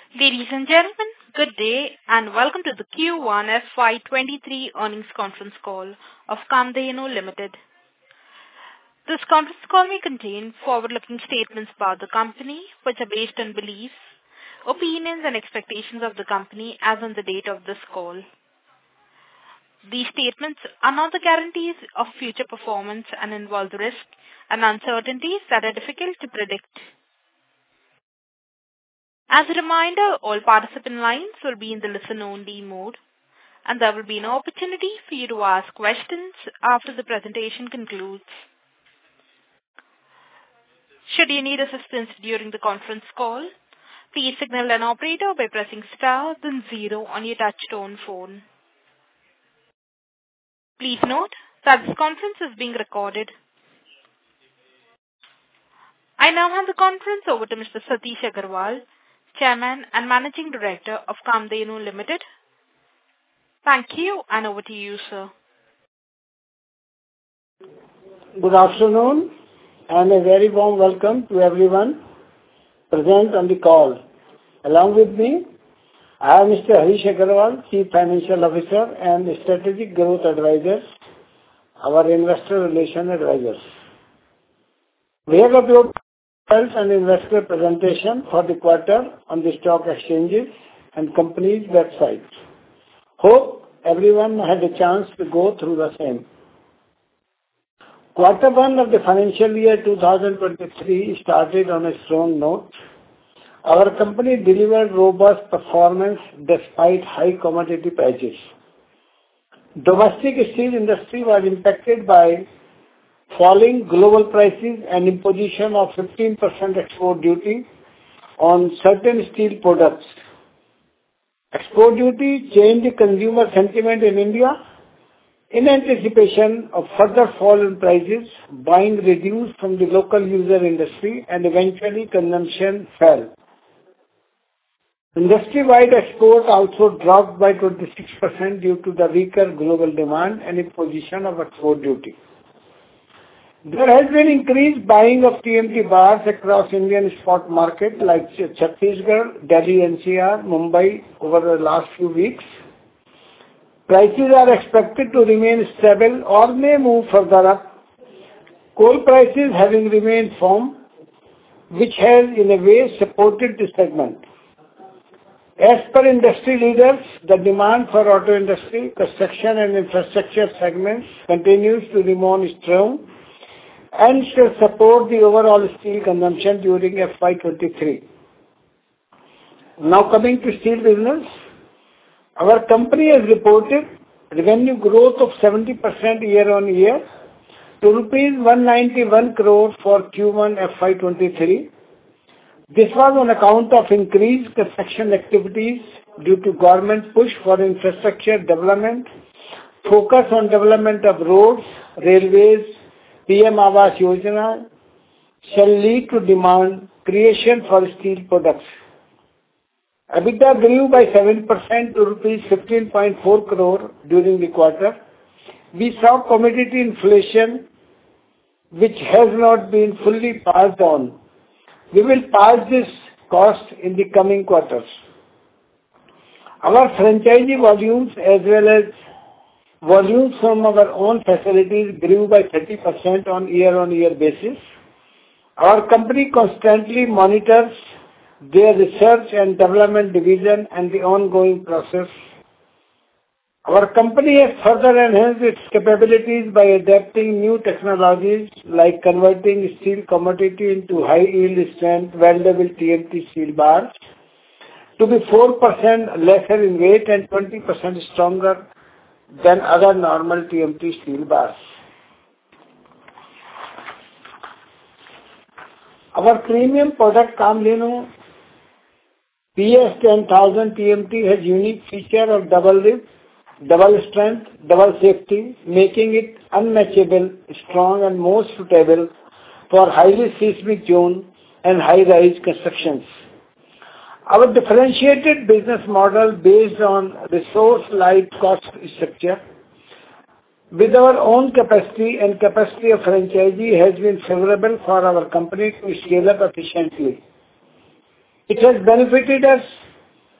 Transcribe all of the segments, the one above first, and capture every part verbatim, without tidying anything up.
Ladies and gentlemen, good day and welcome to the Q one F Y twenty-three earnings conference call of Kamadhenu Limited. This conference call may contain forward-looking statements about the company, which are based on beliefs, opinions and expectations of the company as on the date of this call. These statements are not the guarantees of future performance and involve risks and uncertainties that are difficult to predict. As a reminder, all participant lines will be in the listen-only mode, and there will be an opportunity for you to ask questions after the presentation concludes. Should you need assistance during the conference call, please signal an operator by pressing star then zero on your touch-tone phone. Please note that this conference is being recorded. I now hand the conference over to Mister Satish Agarwal, Chairman and Managing Director of Kamadhenu Limited. Thank you, and over to you, sir. Good afternoon, and a very warm welcome to everyone present on the call. Along with me, I have Mister Harish Agarwal, Chief Financial Officer and Strategic Growth Advisors, our Investor Relation Advisors. We have uploaded and investor presentation for the quarter on the stock exchanges and company's websites. Hope everyone had a chance to go through the same. Quarter one of the financial year twenty twenty-three started on a strong note. Our company delivered robust performance despite high commodity prices. Domestic steel industry was impacted by falling global prices and imposition of fifteen percent export duty on certain steel products. Export duty changed consumer sentiment in India. In anticipation of further fall in prices, buying reduced from the local user industry and eventually consumption fell. Industry-wide export also dropped by twenty-six percent due to the weaker global demand and imposition of export duty. There has been increased buying of T M T bars across Indian spot market like Chhattisgarh, Delhi N C R, Mumbai over the last few weeks. Prices are expected to remain stable or may move further up. Coal prices having remained firm, which has in a way supported this segment. As per industry leaders, the demand for auto industry, construction and infrastructure segments continues to remain strong and should support the overall steel consumption during F Y twenty-three. Now coming to steel business, our company has reported revenue growth of seventy percent year on year to rupees one ninety-one crore for Q one F Y twenty-three. This was on account of increased construction activities due to government push for infrastructure development, focus on development of roads, railways, P M Awas Yojana shall lead to demand creation for steel products. EBITDA grew by seven percent to rupees fifteen point four crore during the quarter. We saw commodity inflation which has not been fully passed on. We will pass this cost in the coming quarters. Our franchisee volumes as well as volumes from our own facilities grew by thirty percent on year-on-year basis. Our company constantly monitors their research and development division and the ongoing process. Our company has further enhanced its capabilities by adapting new technologies like converting steel commodity into high-yield strength weldable T M T steel bars to be four percent lesser in weight and twenty percent stronger than other normal T M T steel bars. Our premium product Kamadhenu P S ten thousand T M T has unique feature of double rib, double strength, double safety, making it unmatchable, strong and most suitable for highly seismic zone and high-rise constructions. Our differentiated business model based on resource-light cost structure with our own capacity and capacity of franchisee has been favorable for our company to scale up efficiently. It has benefited us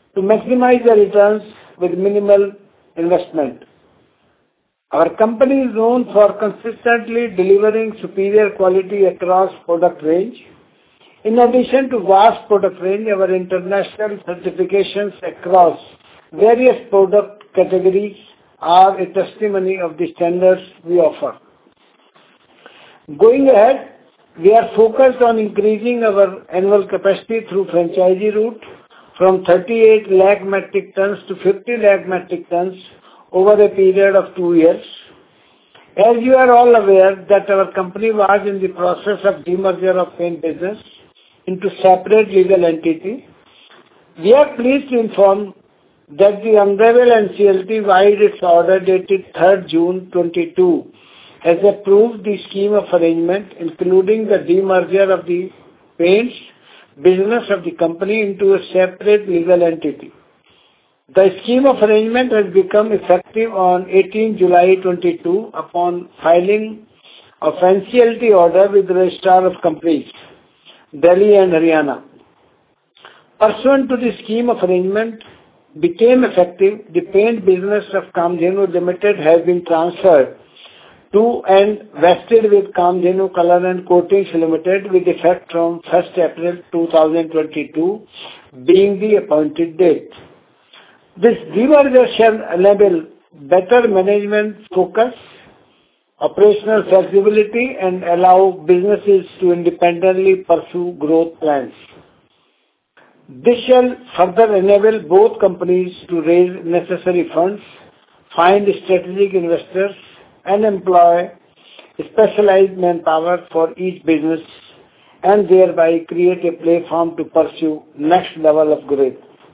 to maximize the returns with minimal investment. Our company is known for consistently delivering superior quality across product range. In addition to vast product range, our international certifications across various product categories are a testimony of the standards we offer. Going ahead, we are focused on increasing our annual capacity through franchisee route from thirty-eight lakh metric tons to fifty lakh metric tons over a period of two years. As you are all aware that our company was in the process of demerger of paint business into separate legal entity, we are pleased to inform that the Honorable N C L T, via its order dated third June twenty-two, has approved the scheme of arrangement, including the demerger of the paints business of the company into a separate legal entity. The scheme of arrangement has become effective on eighteenth July twenty-two upon filing of N C L T order with the Registrar of Companies, Delhi and Haryana. Pursuant to the scheme of arrangement became effective, the paint business of Kamdhenu Limited has been transferred to and vested with Kamdhenu Color and Coatings Limited with effect from first April twenty twenty-two, being the appointed date. This demerger shall enable better management focus, operational flexibility, and allow businesses to independently pursue growth plans. This shall further enable both companies to raise necessary funds, find strategic investors, and employ specialized manpower for each business, and thereby create a platform to pursue next level of growth.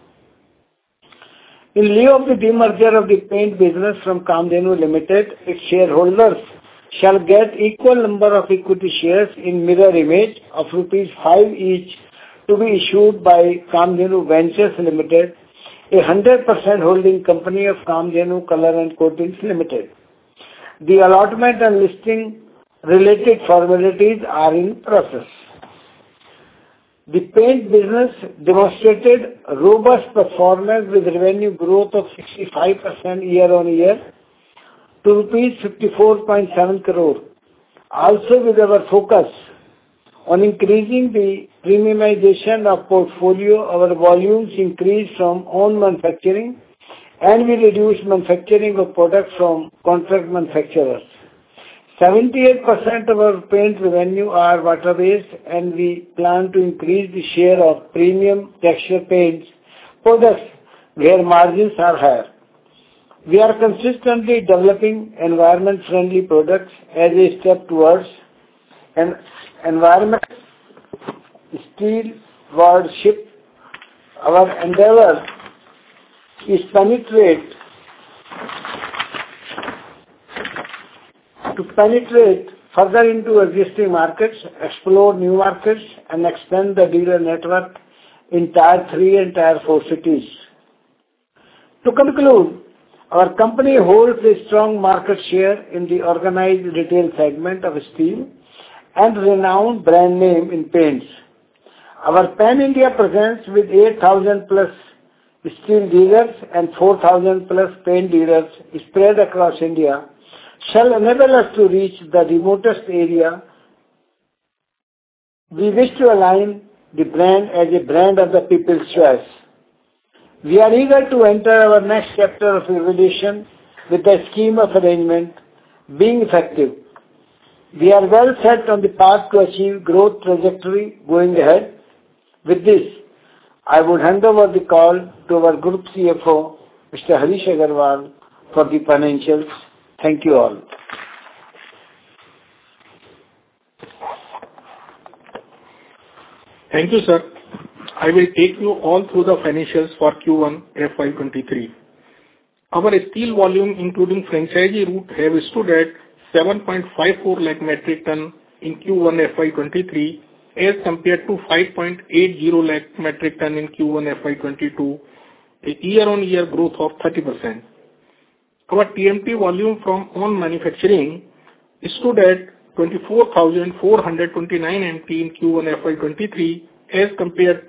In lieu of the demerger of the paint business from Kamdhenu Limited, its shareholders shall get equal number of equity shares in mirror image of rupees five each to be issued by Kamdhenu Ventures Limited, a one hundred percent holding company of Kamdhenu Color and Coatings Limited. The allotment and listing related formalities are in process. The paint business demonstrated robust performance with revenue growth of sixty-five percent year-on-year to rupees fifty-four point seven crore. Also, with our focus on increasing the premiumization of portfolio, our volumes increased from own manufacturing, and we reduced manufacturing of products from contract manufacturers. seventy-eight percent of our paint revenue are water-based, and we plan to increase the share of premium texture paints products where margins are higher. We are consistently developing environment-friendly products as a step towards an environment stewardship. Our endeavor is penetrate to penetrate further into existing markets, explore new markets, and expand the dealer network in Tier three and Tier four cities. To conclude, our company holds a strong market share in the organized retail segment of steel and renowned brand name in paints. Our pan-India presence with eight thousand plus steel dealers and four thousand plus paint dealers spread across India shall enable us to reach the remotest area. We wish to align the brand as a brand of the people's choice. We are eager to enter our next chapter of evolution with the scheme of arrangement being effective. We are well set on the path to achieve growth trajectory going ahead. With this, I would hand over the call to our Group C F O, Mister Harish Agarwal, for the financials. Thank you all. Thank you, sir. I will take you all through the financials for Q one F Y twenty-three. Our steel volume, including franchisee route, have stood at seven point five four lakh metric ton in Q one F Y twenty-three as compared to five point eight zero lakh metric ton in Q one F Y twenty-two, a year-on-year growth of thirty percent. Our T M T volume from own manufacturing stood at twenty-four thousand four hundred twenty-nine M T in Q one F Y twenty-three as compared to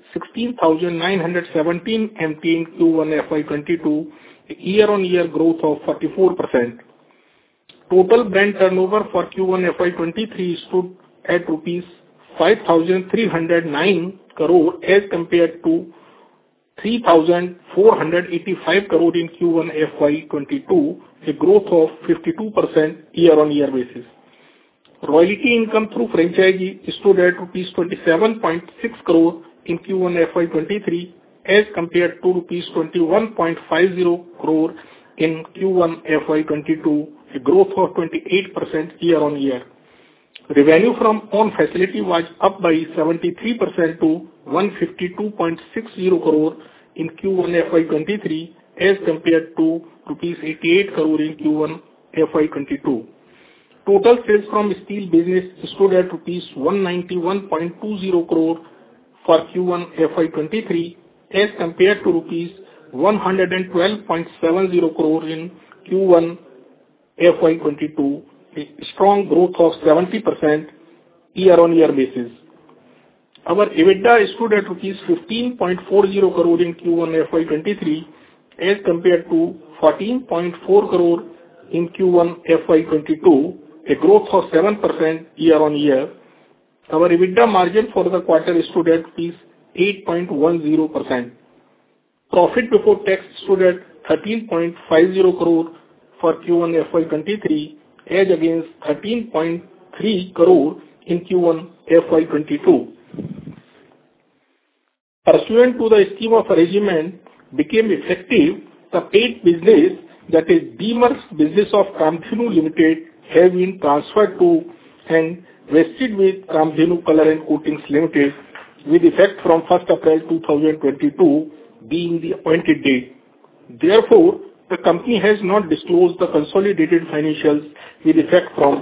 sixteen thousand nine hundred seventeen M T in Q one F Y twenty-two, a year-on-year growth of forty-four percent. Total brand turnover for Q one F Y twenty-three stood at rupees five thousand three hundred nine crore as compared to three thousand four hundred eighty-five crore in Q one F Y twenty-two, a growth of fifty-two percent year-on-year basis. Royalty income through franchisee stood at rupees twenty-seven point six crore in Q one F Y twenty-three as compared to rupees twenty-one point five zero crore in Q one F Y twenty-two, a growth of twenty-eight percent year-on-year. Revenue from own facility was up by seventy-three percent to one hundred fifty-two point six zero crore in Q one F Y twenty-three as compared to rupees eighty-eight crore in Q one F Y twenty-two. Total sales from steel business stood at rupees one hundred ninety-one point two zero crore for Q one F Y twenty-three as compared to rupees one hundred twelve point seven zero crore in Q one F Y twenty-two, a strong growth of seventy percent year-on-year basis. Our EBITDA stood at rupees fifteen point four zero crore in Q one F Y twenty-three as compared to fourteen point four crore in Q one F Y twenty-two, a growth of seven percent year-on-year. Our EBITDA margin for the quarter stood at eight point one zero percent. Profit before tax stood at thirteen point five zero crore for Q one F Y twenty-three as against thirteen point three crore in Q one F Y twenty-two. Pursuant to the scheme of arrangement became effective, the paint business, that is demerged business of Kamdhenu Limited, have been transferred to and vested with Kamdhenu Color and Coatings Limited with effect from first April two thousand twenty-two, being the appointed date. Therefore, the company has not disclosed the consolidated financials with effect from.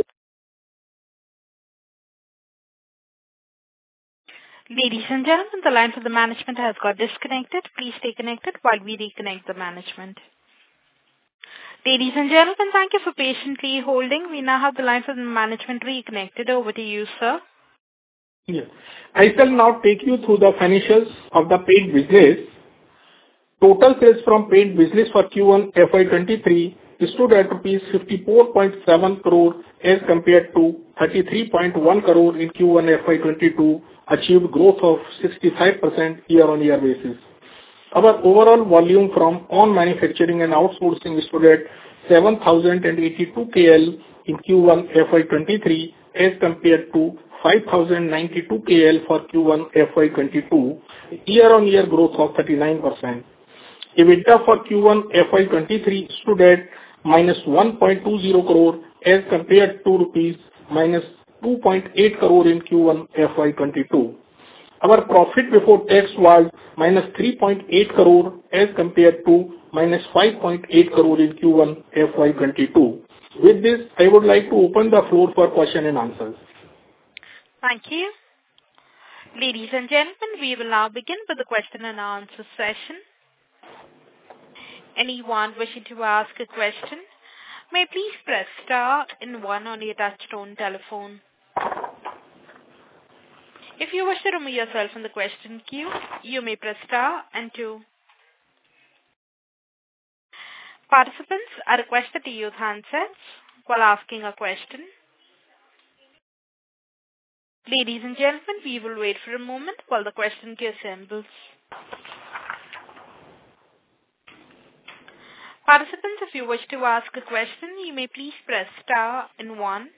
Ladies and gentlemen, the line for the management has got disconnected. Please stay connected while we reconnect the management. Ladies and gentlemen, thank you for patiently holding. We now have the line for the management reconnected. Over to you, sir. Yes. I shall now take you through the financials of the paint business. Total sales from paint business for Q one F Y twenty-three stood at rupees fifty-four point seven crore as compared to thirty-three point one crore in Q one F Y twenty-two, achieved growth of sixty-five percent year-on-year basis. Our overall volume from own manufacturing and outsourcing stood at seven thousand eighty-two K L in Q one F Y twenty-three as compared to five thousand ninety-two K L for Q one F Y twenty-two, year-on-year growth of thirty-nine percent. EBITDA for Q one F Y twenty-three stood at minus one point two zero crore as compared to rupees minus two point eight crore in Q one F Y twenty-two. Our profit before tax was minus three point eight crore as compared to minus five point eight crore in Q one F Y twenty-two. With this, I would like to open the floor for question and answers. Thank you. Ladies and gentlemen, we will now begin with the question and answer session. Anyone wishing to ask a question may please press star and one on your touchtone telephone. If you wish to remove yourself from the question queue, you may press star and two. Participants are requested to use handsets while asking a question. Ladies and gentlemen, we will wait for a moment while the question queue assembles. Participants, if you wish to ask a question, you may please press star and one.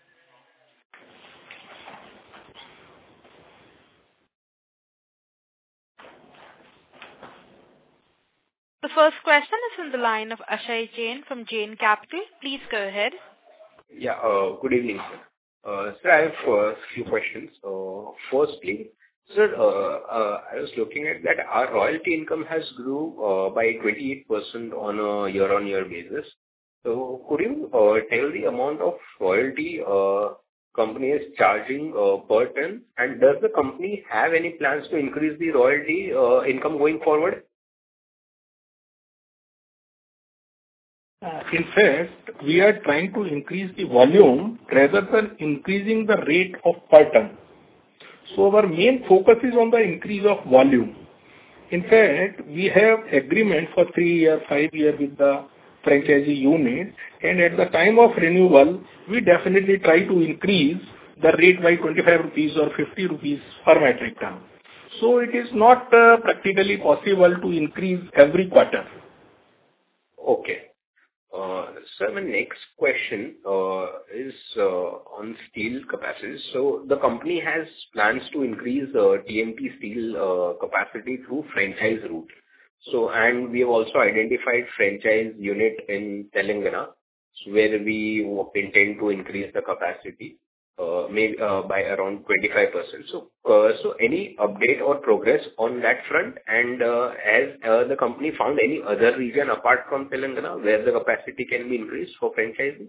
The first question is from the line of Ashay Jain from Jain Capital. Please go ahead. Yeah, uh, good evening, sir. Uh, sir, I have a few questions. Uh, firstly, sir, uh, uh, I was looking at that our royalty income has grew uh, by twenty-eight percent on a year-on-year basis. So, could you uh, tell the amount of royalty uh, company is charging uh, per ton, and does the company have any plans to increase the royalty uh, income going forward? Uh, in fact, we are trying to increase the volume rather than increasing the rate of per ton. So our main focus is on the increase of volume. In fact, we have agreement for three year, five year with the franchisee unit, and at the time of renewal, we definitely try to increase the rate by twenty-five rupees or fifty rupees per metric ton. So it is not uh, practically possible to increase every quarter. Okay. Uh, Sir, my next question uh, is uh, on steel capacity. So the company has plans to increase uh, T M T steel uh, capacity through franchise route. So, and we have also identified franchise unit in Telangana, where we intend to increase the capacity uh, maybe uh, by around twenty-five percent. So, uh, so any update or progress on that front? And uh, has uh, the company found any other region apart from Telangana where the capacity can be increased for franchising?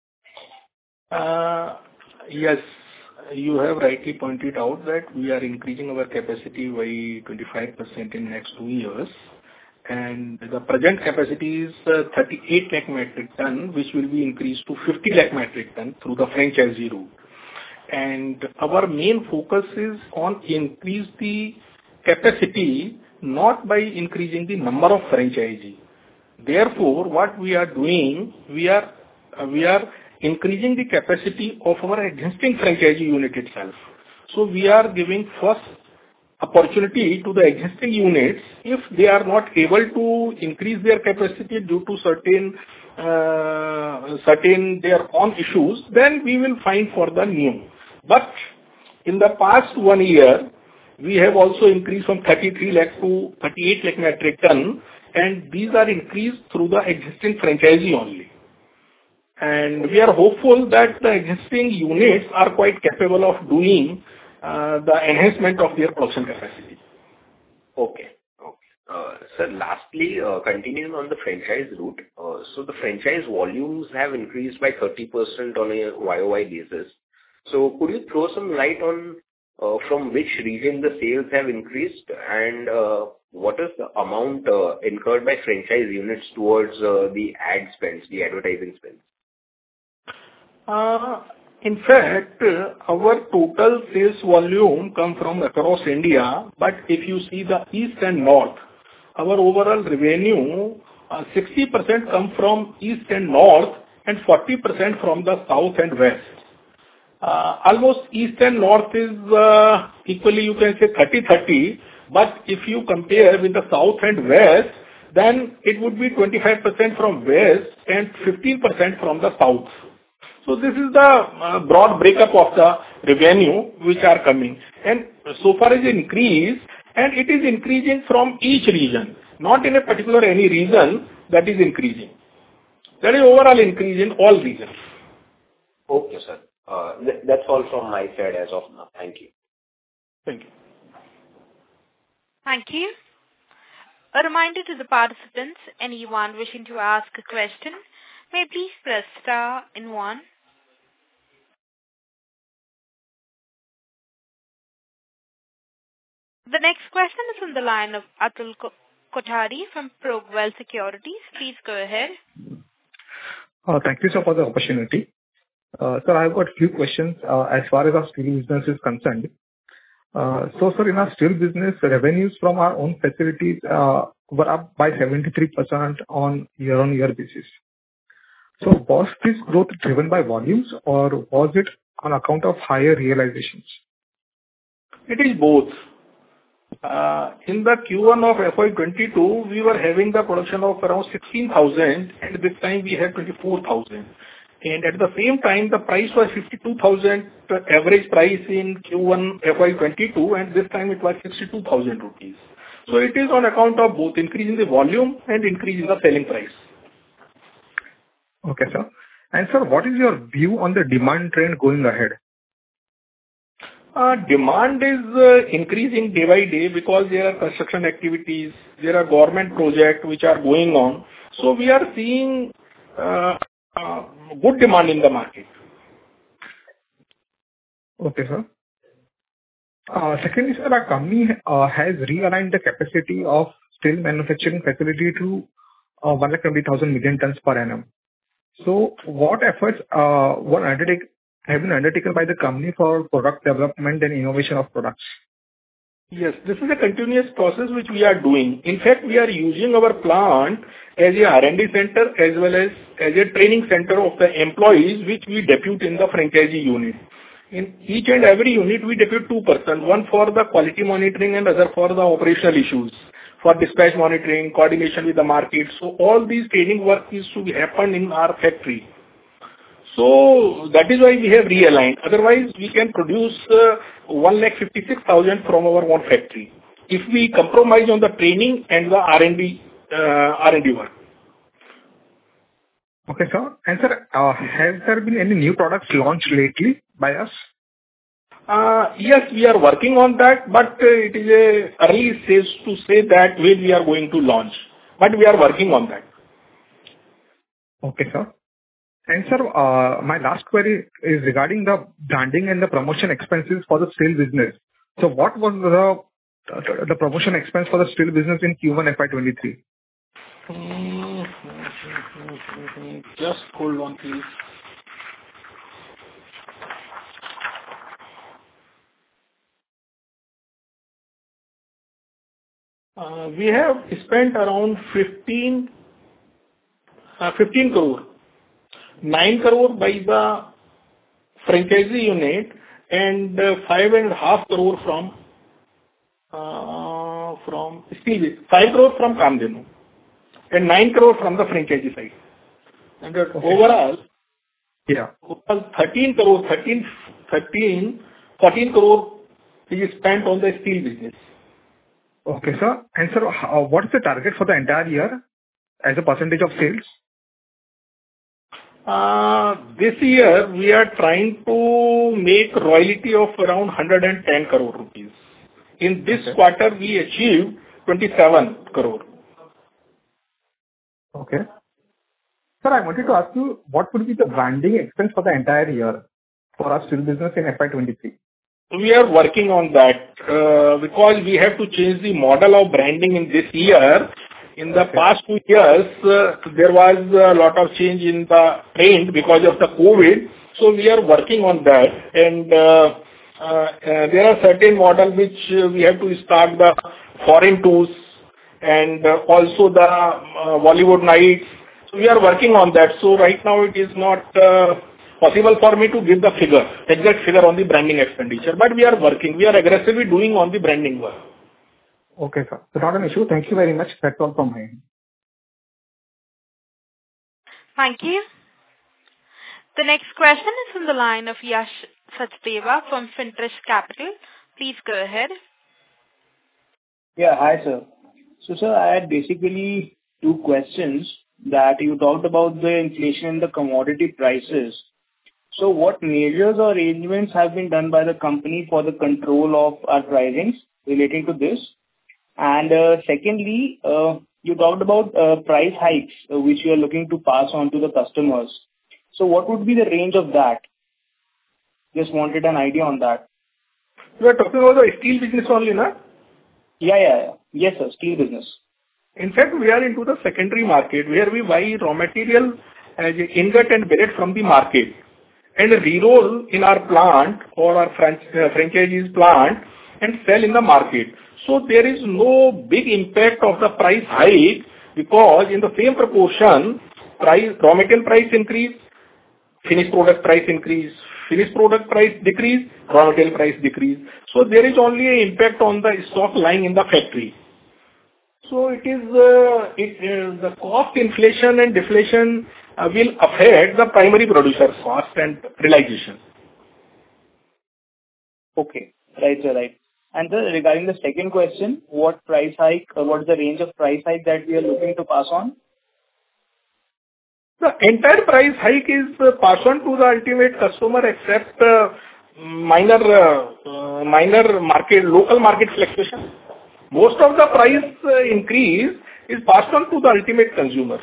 Uh, Yes, you have rightly pointed out that we are increasing our capacity by twenty-five percent in next two years. And the present capacity is uh, thirty-eight lakh metric ton, which will be increased to fifty lakh metric ton through the franchisee route. And our main focus is on increase the capacity, not by increasing the number of franchisee. Therefore, what we are doing, we are uh, we are increasing the capacity of our existing franchisee unit itself. So we are giving first opportunity to the existing units. If they are not able to increase their capacity due to certain uh, certain their own issues, then we will find for the new. But in the past one year, we have also increased from thirty-three lakh to thirty-eight lakh metric ton, and these are increased through the existing franchisee only. And we are hopeful that the existing units are quite capable of doing uh, the enhancement of their production capacity. Okay. Okay. Uh, Sir, lastly, uh, continuing on the franchise route, uh, so the franchise volumes have increased by thirty percent on a Y O Y basis. So could you throw some light on uh, from which region the sales have increased, and uh, what is the amount uh, incurred by franchise units towards uh, the ad spends, the advertising spends? Uh, in fact, uh, our total sales volume come from across India, but if you see the east and north, our overall revenue, uh, sixty percent come from east and north and forty percent from the south and west. Uh, almost east and north is uh, equally, you can say thirty thirty, but if you compare with the south and west, then it would be twenty-five percent from west and fifteen percent from the south. So this is the uh, broad breakup of the revenue which are coming. And so far as increase, and it is increasing from each region, not in a particular any region that is increasing. That is overall increase in all regions. Okay, sir. Uh, th- that's all from my side as of now. Thank you. Thank you. Thank you. A reminder to the participants, anyone wishing to ask a question, may please press star and one. The next question is from the line of Atul Kothari from Progwell Securities. Please go ahead. Uh, Thank you, sir, for the opportunity. Uh, Sir, I've got a few questions uh, as far as our steel business is concerned. Uh, So, sir, in our steel business, revenues from our own facilities uh, were up by seventy-three percent on year-on-year basis. So was this growth driven by volumes, or was it on account of higher realizations? It is both. Uh, in the Q one of F Y twenty-two, we were having the production of around sixteen thousand, and this time we have twenty-four thousand. And at the same time, the price was fifty-two thousand average price in Q one F Y twenty-two, and this time it was sixty-two thousand rupees. So it is on account of both increase in the volume and increase in the selling price. Okay, sir. And sir, what is your view on the demand trend going ahead? Uh, demand is uh, increasing day by day because there are construction activities, there are government projects which are going on. So we are seeing uh, uh, good demand in the market. Okay, sir. Uh, Secondly, sir, our company uh, has realigned the capacity of steel manufacturing facility to uh, one lakh twenty thousand million tons per annum. So what efforts uh, were undertake- have been undertaken by the company for product development and innovation of products? Yes, this is a continuous process which we are doing. In fact, we are using our plant as a R and D center as well as as a training center of the employees, which we depute in the franchisee unit. In each and every unit, we depute two persons, one for the quality monitoring and other for the operational issues, for dispatch monitoring, coordination with the market. So all these training work is to happen in our factory. So that is why we have realigned. Otherwise, we can produce uh, one lakh fifty-six thousand from our own factory if we compromise on the training and the R and D uh, R and D work. Okay, sir. And sir, uh, has there been any new products launched lately by us? Uh, yes, we are working on that, but uh, it is a early stage to say that when we are going to launch. But we are working on that. Okay, sir. And sir, uh, my last query is regarding the branding and the promotion expenses for the steel business. So what was the the, the promotion expense for the steel business in Q one F Y twenty-three? Just hold on, please. Uh, we have spent around fifteen, uh, fifteen crore. nine crore by the franchisee unit and uh, five and a half crore from uh, from steel. five crore from Kamdenu and nine crore from the franchisee side. And uh, Okay. overall, Yeah. overall thirteen crore, thirteen, thirteen, fourteen crore is spent on the steel business. Okay, sir. And sir, how, what is the target for the entire year as a percentage of sales? Uh, this year we are trying to make royalty of around one hundred ten crore rupees. In this Okay. quarter we achieved twenty-seven crore. Okay. Sir, I wanted to ask you, what would be the branding expense for the entire year for our steel business in F Y twenty-three? We are working on that uh, because we have to change the model of branding in this year. In the Okay. past two years, uh, there was a lot of change in the trend because of the COVID. So we are working on that. And uh, uh, uh, there are certain models which uh, we have to start the foreign tours and uh, also the uh, Bollywood nights. So we are working on that. So right now it is not uh, possible for me to give the figure, exact figure on the branding expenditure. But we are working. We are aggressively doing on the branding work. Okay, sir. So not an issue. Thank you very much. That's all from my end. Thank you. The next question is from the line of Yash Sachdeva from Finterest Capital. Please go ahead. Yeah. Hi, sir. So, sir, I had basically two questions that you talked about the inflation in the commodity prices. So what measures or arrangements have been done by the company for the control of our pricings relating to this? And uh, secondly, uh, you talked about uh, price hikes, uh, which you are looking to pass on to the customers. So what would be the range of that? Just wanted an idea on that. You are talking about the steel business only, na? Yeah, yeah, yeah. Yes, sir. Steel business. In fact, we are into the secondary market where we buy raw material as a ingot and billet from the market and re-roll in our plant or our franch- uh, franchisee's plant and sell in the market. So there is no big impact of the price hike because in the same proportion, price, raw material price increase, finished product price increase, finished product price decrease, raw material price decrease. So there is only an impact on the stock lying in the factory. So it is uh, it, uh, the cost inflation and deflation uh, will affect the primary producer's cost and realization. Okay. Right, sir. Right. And sir, regarding the second question, what price hike, or what is the range of price hike that we are looking to pass on? The entire price hike is uh, passed on to the ultimate customer except uh, minor uh, uh, minor market, local market fluctuation. Most of the price uh, increase is passed on to the ultimate consumer.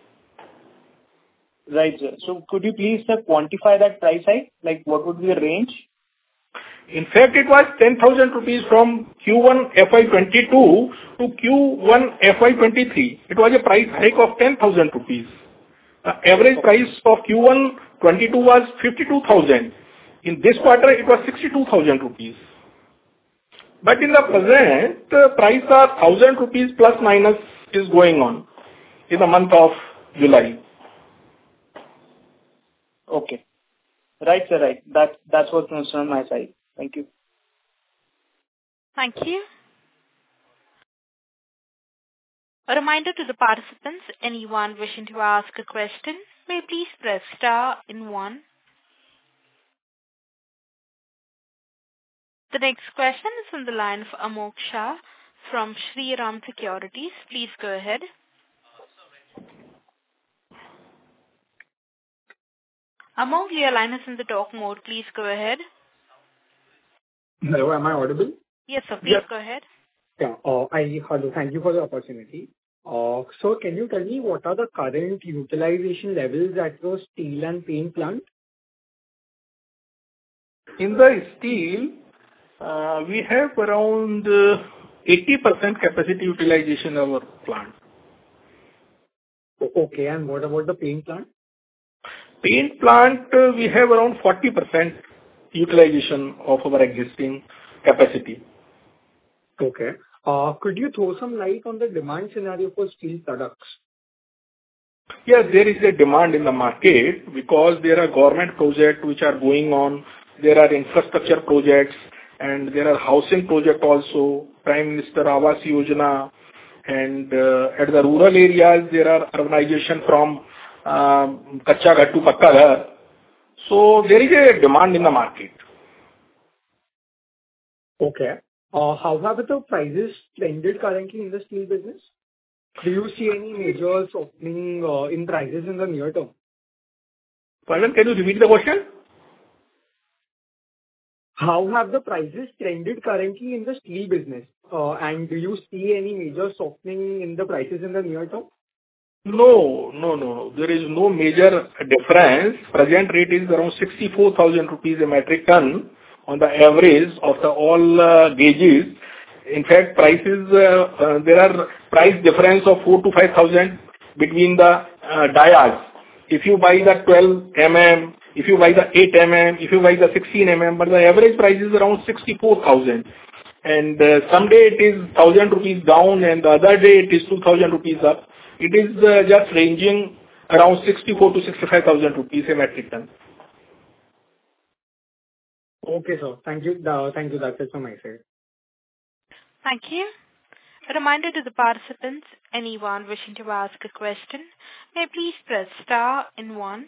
Right, sir. So could you please, sir, quantify that price hike? Like, what would be the range? In fact, it was ten thousand rupees from Q one F Y twenty-two to Q one F Y twenty-three. It was a price hike of ten thousand rupees. The average price of Q one twenty-two was fifty-two thousand In this quarter, it was sixty-two thousand rupees. But in the present, the price are one thousand rupees plus minus is going on in the month of July. Okay. Right, sir, right. That, that's what comes from my side. Thank you. Thank you. A reminder to the participants, anyone wishing to ask a question, may please press star in one. The next question is from the line of Amok Shah from Shri Ram Securities. Please go ahead. Amok, your line is in the talk mode. Please go ahead. Hello, am I audible? Yes, sir. Please Yes. go ahead. Yeah. Uh, I hello. Thank you for the opportunity. Uh, so, can you tell me what are the current utilization levels at your steel and paint plant? In the steel, uh, we have around uh, eighty percent capacity utilization of our plant. O- Okay, and what about the paint plant? Paint plant, uh, we have around forty percent utilization of our existing capacity. Okay. Uh, could you throw some light on the demand scenario for steel products? Yes, there is a demand in the market because there are government projects which are going on. There are infrastructure projects and there are housing projects also, Prime Minister Awas Yojana, and uh, at the rural areas there are urbanization from um, Kacha Ghar to Pakka Ghar. So there is a demand in the market. Okay. Uh, how have the prices trended currently in the steel business? Do you see any major softening uh, in prices in the near term? Pardon, can you repeat the question? How have the prices trended currently in the steel business? Uh, and do you see any major softening in the prices in the near term? No, no, no. There is no major difference. Present rate is around sixty-four thousand rupees a metric ton on the average of the all uh, gauges. In fact, prices, uh, uh, there are price difference of four to five thousand between the uh, dias. If you buy the twelve millimeter, if you buy the eight millimeter, if you buy the sixteen millimeter, but the average price is around sixty-four thousand. And uh, someday it is one thousand rupees down and the other day it is two thousand rupees up. It is uh, just ranging around sixty-four to sixty-five thousand rupees a metric ton. Okay, sir. Thank you. Uh, thank you. That's it from my side. Thank you. A reminder to the participants, anyone wishing to ask a question, may please press star in one.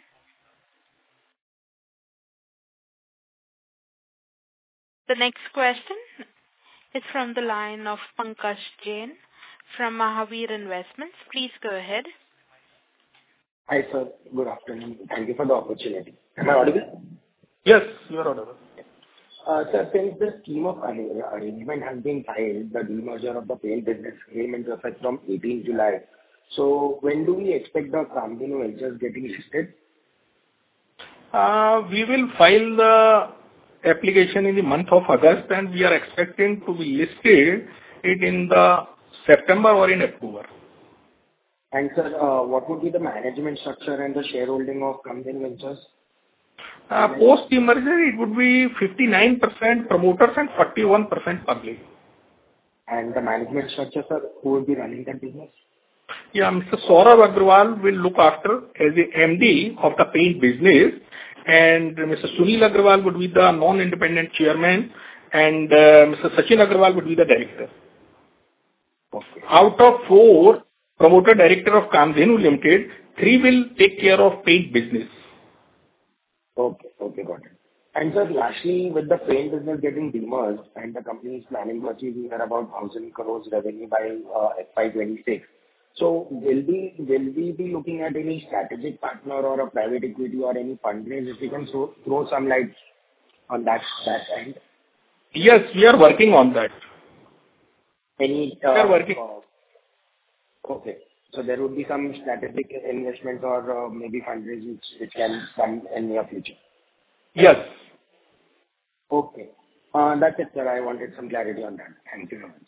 The next question is from the line of Pankaj Jain from Mahavir Investments. Please go ahead. Hi, sir. Good afternoon. Thank you for the opportunity. Am I audible? Yes, you are audible. Uh, Sir, since the scheme of arra- arrangement has been filed, the demerger of the paint business came into effect from eighteenth July. So when do we expect the Kamdhenu Ventures getting listed? Uh, we will file the application in the month of August and we are expecting to be listed it in the September or in October. And sir, uh, what would be the management structure and the shareholding of Kamdhenu Ventures? Uh, post demerger, it would be fifty-nine percent promoters and forty-one percent public. And the management structure, sir, who will be running that business? Yeah, Mister Saurabh Agrawal will look after as the M D of the paint business, and Mister Sunil Agrawal would be the non-independent chairman, and uh, Mister Sachin Agrawal would be the director. Okay. Out of four promoter director of Kamdhenu Limited, three will take care of paint business. Okay. Okay, got it. And sir, lastly, with the paint business getting demerged and the company is planning to achieve near about one thousand crores revenue by uh, F Y twenty-six, so will we will we be looking at any strategic partner or a private equity or any fundraise, if you can throw throw some light on that that end? Yes, we are working on that. Any, We are uh, working. uh, okay. So there would be some strategic investments or uh, maybe fundraise which which can come in near future. Yes. Okay. Uh, That's it, sir. I wanted some clarity on that. Thank you very much.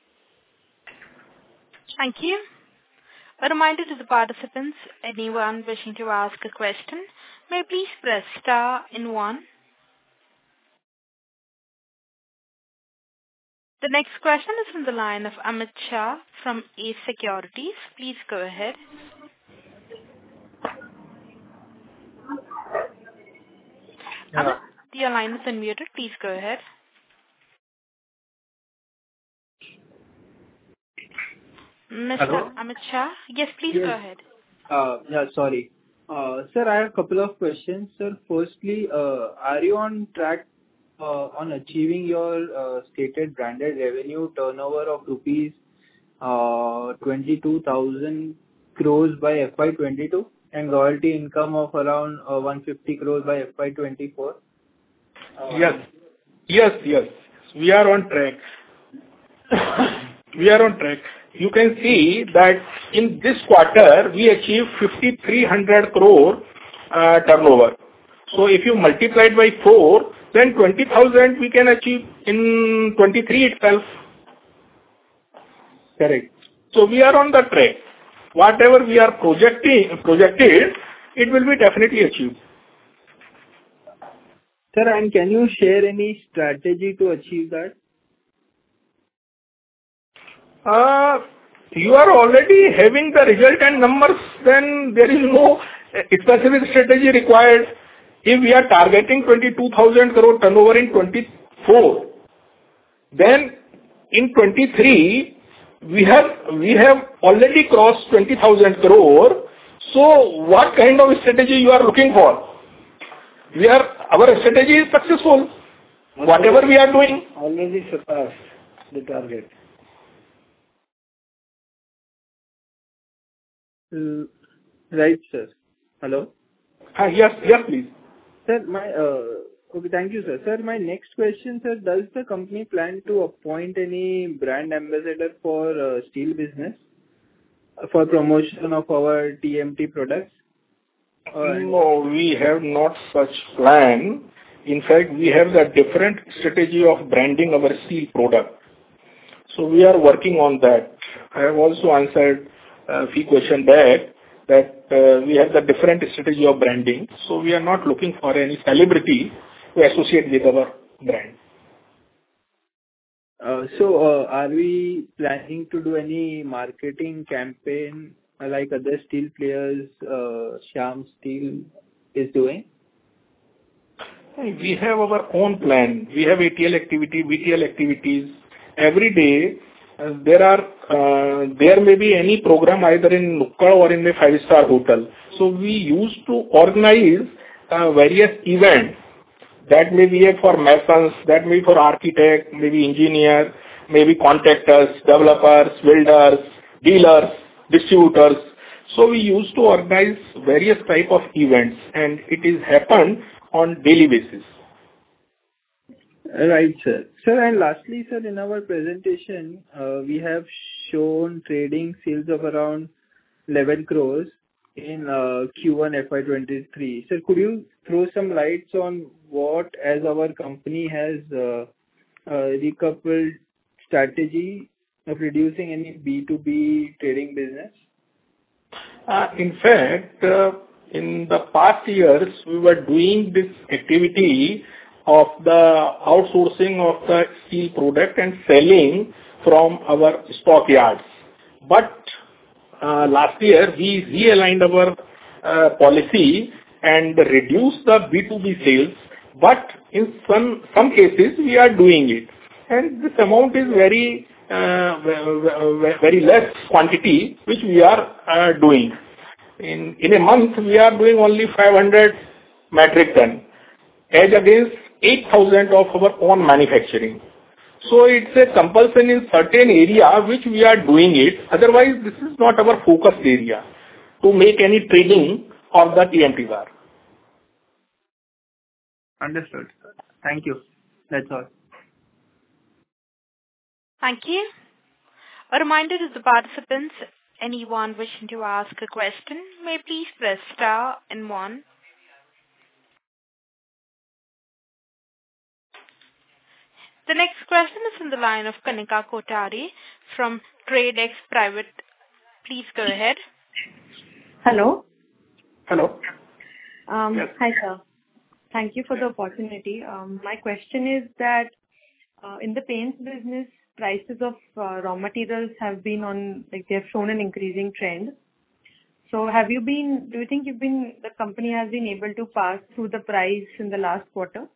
Thank you. A reminder to the participants, anyone wishing to ask a question, may please press star in one. The next question is from the line of Amit Shah from Ace Securities. Please go ahead. Yeah. Amit, your line is unmuted. Please go ahead. Mister Hello? Amit Shah? Yes, please Yes. go ahead. Uh, Yeah, sorry. Uh, Sir, I have a couple of questions. Sir, firstly, uh, are you on track uh, on achieving your uh, stated branded revenue turnover of rupees uh, twenty-two thousand crores by F Y twenty-two and royalty income of around uh, one hundred fifty crores by F Y twenty-four? Uh, Yes. Yes, yes. We are on track. We are on track. You can see that in this quarter, we achieved fifty-three hundred crore uh, turnover. So if you multiply it by four, then twenty thousand we can achieve in twenty-three itself. Correct. So we are on the track. Whatever we are projecting, projected, it will be definitely achieved. Sir, and can you share any strategy to achieve that? Uh, you are already having the result and numbers, then there is no uh, specific strategy required. If we are targeting twenty-two thousand crore turnover in twenty-four, then in twenty-three, we have, we have already crossed twenty thousand crore. So what kind of strategy you are looking for? We are, our strategy is successful. Whatever we are doing. Already surpassed the target. Uh, Right, sir. Hello? Uh, yes, yes, please. Sir, my, uh, okay, thank you, sir. Sir, my next question, sir, does the company plan to appoint any brand ambassador for uh, steel business uh, for promotion of our T M T products? Or- No, we have not such plan. In fact, we have the different strategy of branding our steel product. So we are working on that. I have also answered a few questions back that uh, we have the different strategy of branding. So we are not looking for any celebrity to associate with our brand. Uh, So, uh, are we planning to do any marketing campaign uh, like other steel players, uh, Shyam Steel is doing? We have our own plan. We have A T L activity, B T L activities. Every day, uh, there are uh, there may be any program either in Nukkad or in a five-star hotel. So we used to organize uh, various events. That may be for masons, that may be for architect, maybe engineer, maybe contractors, developers, builders, dealers, distributors. So we used to organize various type of events, and it is happened on daily basis. Right, sir. Sir, and lastly, sir, in our presentation, uh, we have shown trading sales of around eleven crores in uh, Q one F Y twenty-three. Sir, could you throw some lights on what, as our company has uh, uh, decoupled strategy of reducing any B two B trading business? Uh, in fact, uh, in the past years, we were doing this activity of the outsourcing of the steel product and selling from our stockyards. But uh, last year, we realigned our uh, policy and reduced the B two B sales. But in some some cases, we are doing it, and this amount is very uh, very less quantity which we are uh, doing. In in a month, we are doing only five hundred metric ton, as against eight thousand of our own manufacturing. So it's a compulsion in certain area which we are doing it. Otherwise, this is not our focus area to make any trading of the T M T bar. Understood. Thank you. That's all. Thank you. A reminder to the participants, anyone wishing to ask a question may please press star and one. The next question is from the line of Kanika Kotari from TradeX Private. Please go ahead. Hello. Hello. Um, Yes. Hi, sir. Thank you for the opportunity. Um, My question is that uh, in the paints business, prices of uh, raw materials have been on, like, they have shown an increasing trend. So have you been, do you think you've been, the company has been able to pass through the price in the last quarter?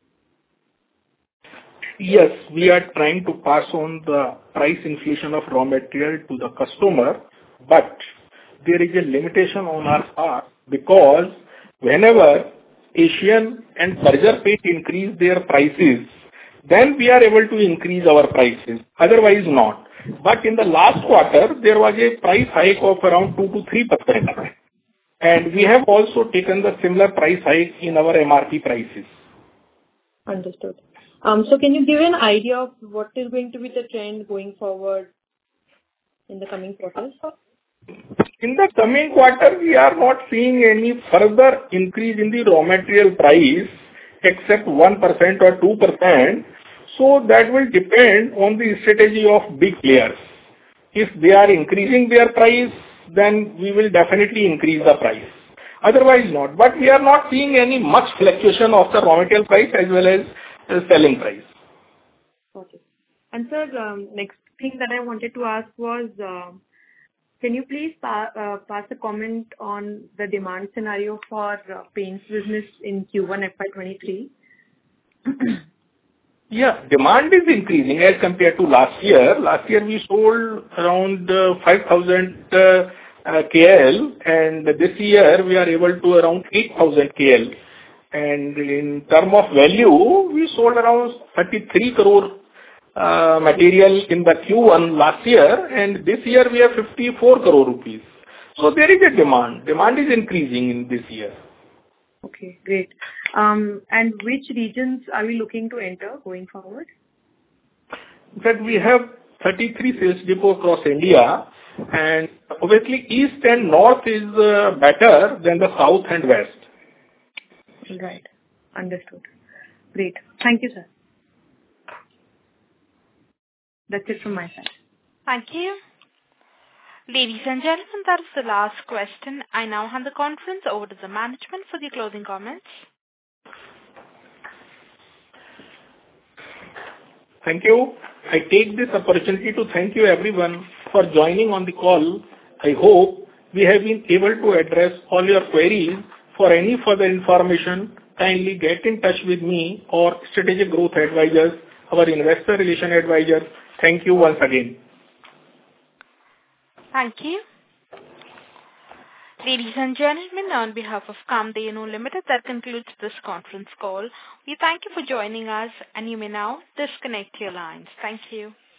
Yes, we are trying to pass on the price inflation of raw material to the customer, but there is a limitation on our part because whenever Asian and Berger Paint increase their prices, then we are able to increase our prices, otherwise not. But in the last quarter, there was a price hike of around two to three percent. And we have also taken the similar price hike in our M R P prices. Understood. Um, so can you give an idea of what is going to be the trend going forward in the coming quarters? In the coming quarter, we are not seeing any further increase in the raw material price except one percent or two percent. So that will depend on the strategy of big players. If they are increasing their price, then we will definitely increase the price. Otherwise not. But we are not seeing any much fluctuation of the raw material price as well as the selling price. Okay. And sir, um, next thing that I wanted to ask was, uh, can you please pa- uh, pass a comment on the demand scenario for uh, paints business in Q one F Y twenty-three? Yeah, demand is increasing as compared to last year. Last year we sold around uh, five thousand uh, uh, K L, and this year we are able to around eight thousand K L. And in term of value, we sold around thirty-three crore uh, material in the Q one last year, and this year we have fifty-four crore rupees. So there is a demand. Demand is increasing in this year. Okay, great. Um, and which regions are we looking to enter going forward? In fact, we have thirty-three sales depots across India, and obviously east and north is uh, better than the south and west. Right. Understood. Great. Thank you, sir. That's it from my side. Thank you. Ladies and gentlemen, that is the last question. I now hand the conference over to the management for the closing comments. Thank you. I take this opportunity to thank you everyone for joining on the call. I hope we have been able to address all your queries. For any further information, kindly get in touch with me or Strategic Growth Advisors, our investor relation advisor. Thank you once again. Thank you. Ladies and gentlemen, on behalf of Kamdenu Limited, that concludes this conference call. We thank you for joining us, and you may now disconnect your lines. Thank you.